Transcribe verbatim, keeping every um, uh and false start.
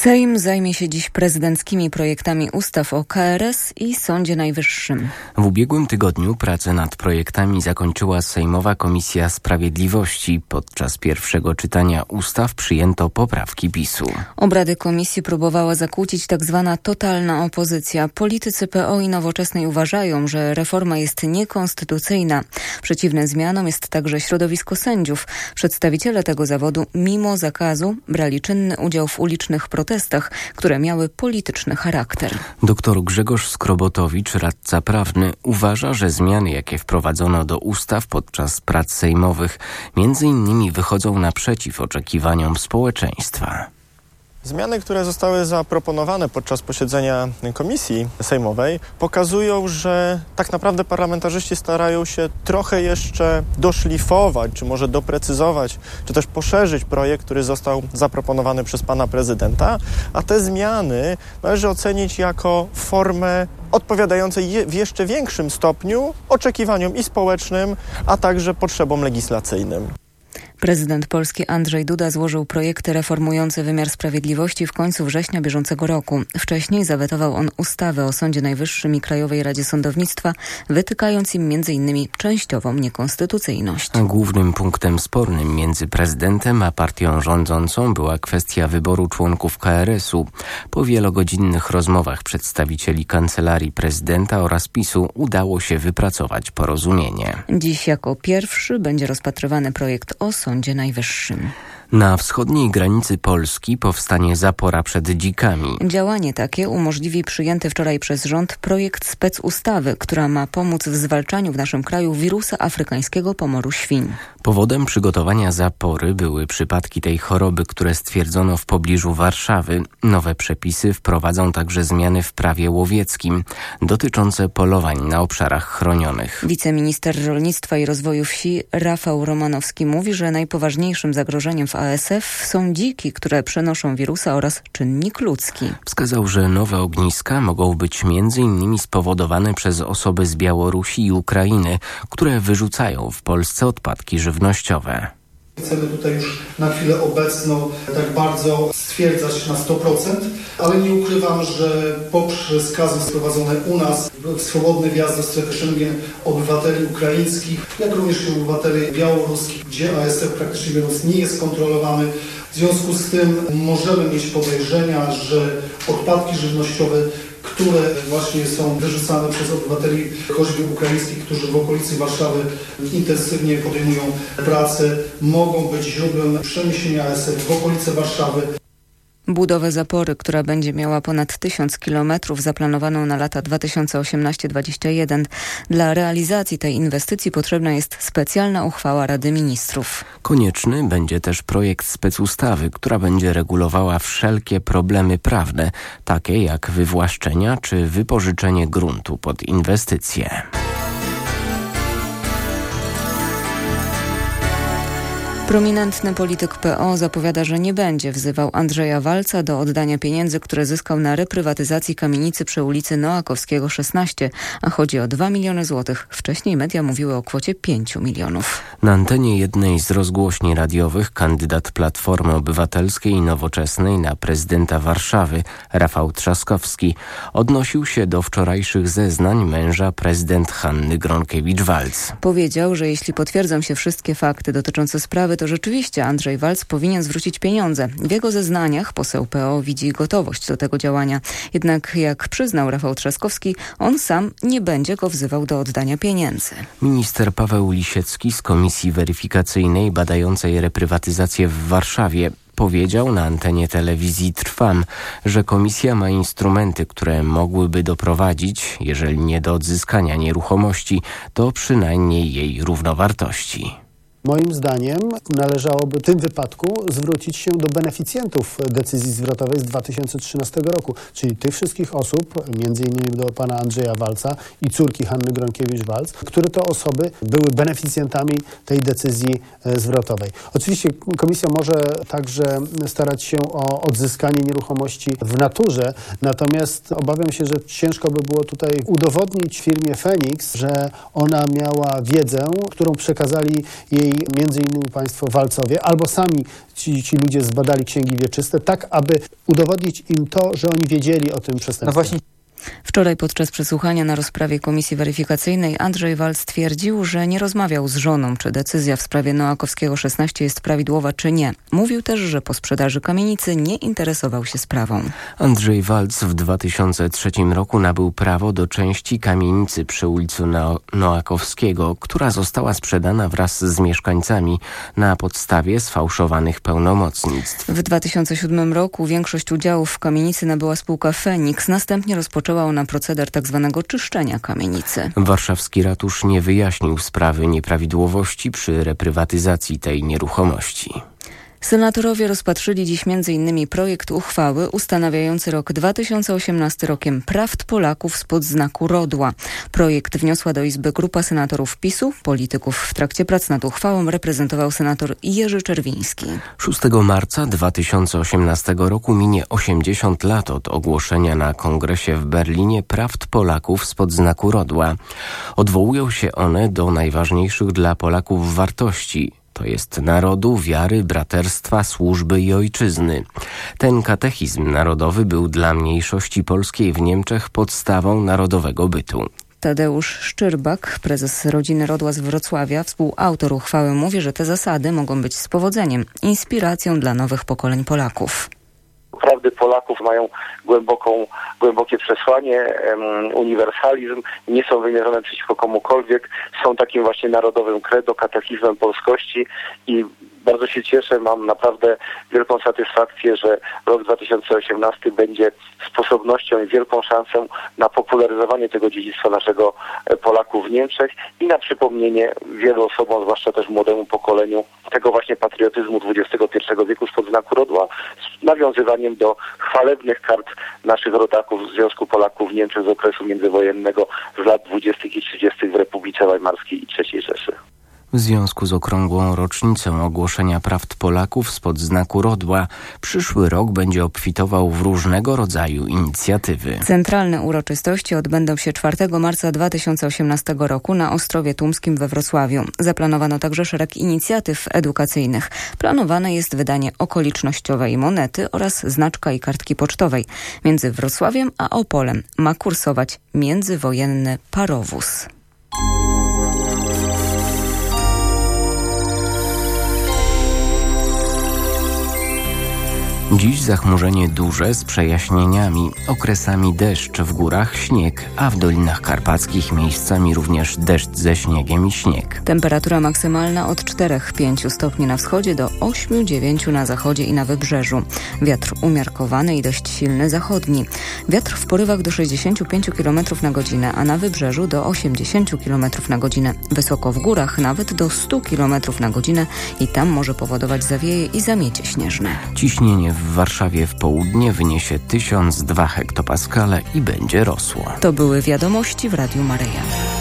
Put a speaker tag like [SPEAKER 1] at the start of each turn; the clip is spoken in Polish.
[SPEAKER 1] Sejm zajmie się dziś prezydenckimi projektami ustaw o K R S i Sądzie Najwyższym.
[SPEAKER 2] W ubiegłym tygodniu pracę nad projektami zakończyła Sejmowa Komisja Sprawiedliwości. Podczas pierwszego czytania ustaw przyjęto poprawki PiSu.
[SPEAKER 1] Obrady komisji próbowała zakłócić tak zwana totalna opozycja. Politycy P O i Nowoczesnej uważają, że reforma jest niekonstytucyjna. Przeciwne zmianom jest także środowisko sędziów. Przedstawiciele tego zawodu mimo zakazu brali czynny udział w ulicznych protestach. protestach, które miały polityczny charakter.
[SPEAKER 2] Doktor Grzegorz Skrobotowicz, radca prawny, uważa, że zmiany, jakie wprowadzono do ustaw podczas prac sejmowych, między innymi wychodzą naprzeciw oczekiwaniom społeczeństwa.
[SPEAKER 3] Zmiany, które zostały zaproponowane podczas posiedzenia Komisji Sejmowej, pokazują, że tak naprawdę parlamentarzyści starają się trochę jeszcze doszlifować, czy może doprecyzować, czy też poszerzyć projekt, który został zaproponowany przez pana prezydenta, a te zmiany należy ocenić jako formę odpowiadającą je, w jeszcze większym stopniu oczekiwaniom i społecznym, a także potrzebom legislacyjnym.
[SPEAKER 1] Prezydent Polski Andrzej Duda złożył projekty reformujące wymiar sprawiedliwości w końcu września bieżącego roku. Wcześniej zawetował on ustawę o Sądzie Najwyższym i Krajowej Radzie Sądownictwa, wytykając im między innymi częściową niekonstytucyjność.
[SPEAKER 2] Głównym punktem spornym między prezydentem a partią rządzącą była kwestia wyboru członków K R S u. Po wielogodzinnych rozmowach przedstawicieli Kancelarii Prezydenta oraz PiSu udało się wypracować porozumienie.
[SPEAKER 1] Dziś jako pierwszy będzie rozpatrywany projekt o Sądzie Najwyższym.
[SPEAKER 2] Na wschodniej granicy Polski powstanie zapora przed dzikami.
[SPEAKER 1] Działanie takie umożliwi przyjęty wczoraj przez rząd projekt specustawy, która ma pomóc w zwalczaniu w naszym kraju wirusa afrykańskiego pomoru świń.
[SPEAKER 2] Powodem przygotowania zapory były przypadki tej choroby, które stwierdzono w pobliżu Warszawy. Nowe przepisy wprowadzą także zmiany w prawie łowieckim dotyczące polowań na obszarach chronionych.
[SPEAKER 1] Wiceminister Rolnictwa i Rozwoju Wsi Rafał Romanowski mówi, że najpoważniejszym zagrożeniem w A S F są dziki, które przenoszą wirusa oraz czynnik ludzki.
[SPEAKER 2] Wskazał, że nowe ogniska mogą być między innymi spowodowane przez osoby z Białorusi i Ukrainy, które wyrzucają w Polsce odpadki żywnościowe.
[SPEAKER 4] Chcemy tutaj już na chwilę obecną tak bardzo stwierdzać na sto procent, ale nie ukrywam, że poprzez kazy sprowadzone u nas w swobodny wjazd do strefy Schengen obywateli ukraińskich, jak również i obywateli białoruskich, gdzie A S F praktycznie biorąc nie jest kontrolowany. W związku z tym możemy mieć podejrzenia, że odpadki żywnościowe, które właśnie są wyrzucane przez obywateli choćby ukraińskich, którzy w okolicy Warszawy intensywnie podejmują pracę, mogą być źródłem przeniesienia A S F w okolice Warszawy.
[SPEAKER 1] Budowę zapory, która będzie miała ponad tysiąc kilometrów, zaplanowaną na lata dwa tysiące osiemnasty do dwudziestego pierwszego. Dla realizacji tej inwestycji potrzebna jest specjalna uchwała Rady Ministrów.
[SPEAKER 2] Konieczny będzie też projekt specustawy, która będzie regulowała wszelkie problemy prawne, takie jak wywłaszczenia czy wypożyczenie gruntu pod inwestycje.
[SPEAKER 1] Prominentny polityk P O zapowiada, że nie będzie wzywał Andrzeja Walca do oddania pieniędzy, które zyskał na reprywatyzacji kamienicy przy ulicy Noakowskiego szesnaście, a chodzi o dwa miliony złotych. Wcześniej media mówiły o kwocie pięciu milionów.
[SPEAKER 2] Na antenie jednej z rozgłośni radiowych kandydat Platformy Obywatelskiej i Nowoczesnej na prezydenta Warszawy, Rafał Trzaskowski, odnosił się do wczorajszych zeznań męża prezydent Hanny Gronkiewicz-Waltz.
[SPEAKER 1] Powiedział, że jeśli potwierdzą się wszystkie fakty dotyczące sprawy, to rzeczywiście Andrzej Walc powinien zwrócić pieniądze. W jego zeznaniach poseł P O widzi gotowość do tego działania. Jednak jak przyznał Rafał Trzaskowski, on sam nie będzie go wzywał do oddania pieniędzy.
[SPEAKER 2] Minister Paweł Lisiecki z Komisji Weryfikacyjnej badającej reprywatyzację w Warszawie powiedział na antenie telewizji Trwam, że komisja ma instrumenty, które mogłyby doprowadzić, jeżeli nie do odzyskania nieruchomości, to przynajmniej jej równowartości.
[SPEAKER 5] Moim zdaniem należałoby w tym wypadku zwrócić się do beneficjentów decyzji zwrotowej z dwa tysiące trzynastego roku, czyli tych wszystkich osób, między innymi do pana Andrzeja Walca i córki Hanny Gronkiewicz-Waltz, które to osoby były beneficjentami tej decyzji zwrotowej. Oczywiście komisja może także starać się o odzyskanie nieruchomości w naturze, natomiast obawiam się, że ciężko by było tutaj udowodnić firmie Feniks, że ona miała wiedzę, którą przekazali jej między innymi państwo Walcowie, albo sami ci, ci ludzie zbadali księgi wieczyste, tak aby udowodnić im to, że oni wiedzieli o tym przestępstwie.
[SPEAKER 6] No właśnie.
[SPEAKER 1] Wczoraj podczas przesłuchania na rozprawie Komisji Weryfikacyjnej Andrzej Walc stwierdził, że nie rozmawiał z żoną, czy decyzja w sprawie Noakowskiego szesnaście jest prawidłowa, czy nie. Mówił też, że po sprzedaży kamienicy nie interesował się sprawą.
[SPEAKER 2] Andrzej Walc w dwa tysiące trzecim roku nabył prawo do części kamienicy przy ulicy no- Noakowskiego, która została sprzedana wraz z mieszkańcami na podstawie sfałszowanych pełnomocnictw.
[SPEAKER 1] W dwa tysiące siódmym roku większość udziałów w kamienicy nabyła spółka Feniks. Następnie rozpoczęła ona proceder tzw. czyszczenia kamienicy.
[SPEAKER 2] Warszawski ratusz nie wyjaśnił sprawy nieprawidłowości przy reprywatyzacji tej nieruchomości.
[SPEAKER 1] Senatorowie rozpatrzyli dziś między innymi projekt uchwały ustanawiający rok dwa tysiące osiemnasty rokiem prawd Polaków spod znaku rodła. Projekt wniosła do Izby grupa senatorów PiSu. Polityków w trakcie prac nad uchwałą reprezentował senator Jerzy Czerwiński.
[SPEAKER 2] szóstego marca dwa tysiące osiemnastego roku minie osiemdziesiąt lat od ogłoszenia na kongresie w Berlinie prawd Polaków spod znaku rodła. Odwołują się one do najważniejszych dla Polaków wartości. To jest narodu, wiary, braterstwa, służby i ojczyzny. Ten katechizm narodowy był dla mniejszości polskiej w Niemczech podstawą narodowego bytu.
[SPEAKER 1] Tadeusz Szczyrbak, prezes Rodziny Rodła z Wrocławia, współautor uchwały, mówi, że te zasady mogą być z powodzeniem inspiracją dla nowych pokoleń Polaków.
[SPEAKER 7] Prawdy Polaków mają głęboką, głębokie przesłanie, um, uniwersalizm, nie są wymierzone przeciwko komukolwiek, są takim właśnie narodowym credo, katechizmem polskości i bardzo się cieszę, mam naprawdę wielką satysfakcję, że rok dwa tysiące osiemnasty będzie sposobnością i wielką szansą na popularyzowanie tego dziedzictwa naszego Polaków w Niemczech i na przypomnienie wielu osobom, zwłaszcza też młodemu pokoleniu, tego właśnie patriotyzmu dwudziestego pierwszego wieku spod znaku rodła, z nawiązywaniem do chwalebnych kart naszych rodaków w Związku Polaków w Niemczech z okresu międzywojennego z lat dwudziestych i trzydziestych w Republice Weimarskiej i trzeciej Rzeszy.
[SPEAKER 2] W związku z okrągłą rocznicą ogłoszenia prawd Polaków spod znaku rodła, przyszły rok będzie obfitował w różnego rodzaju inicjatywy.
[SPEAKER 1] Centralne uroczystości odbędą się czwartego marca dwa tysiące osiemnastego roku na Ostrowie Tumskim we Wrocławiu. Zaplanowano także szereg inicjatyw edukacyjnych. Planowane jest wydanie okolicznościowej monety oraz znaczka i kartki pocztowej. Między Wrocławiem a Opolem ma kursować międzywojenny parowóz.
[SPEAKER 2] Dziś zachmurzenie duże z przejaśnieniami, okresami deszcz, w górach śnieg, a w dolinach karpackich miejscami również deszcz ze śniegiem i śnieg.
[SPEAKER 1] Temperatura maksymalna od czterech do pięciu stopni na wschodzie do ośmiu do dziewięciu na zachodzie i na wybrzeżu. Wiatr umiarkowany i dość silny zachodni. Wiatr w porywach do sześćdziesięciu pięciu kilometrów na godzinę, a na wybrzeżu do osiemdziesięciu kilometrów na godzinę. Wysoko w górach nawet do stu kilometrów na godzinę i tam może powodować zawieje i zamiecie śnieżne.
[SPEAKER 2] Ciśnienie w Warszawie w południe wyniesie tysiąc dwa hektopaskale i będzie rosło.
[SPEAKER 1] To były wiadomości w Radiu Maryja.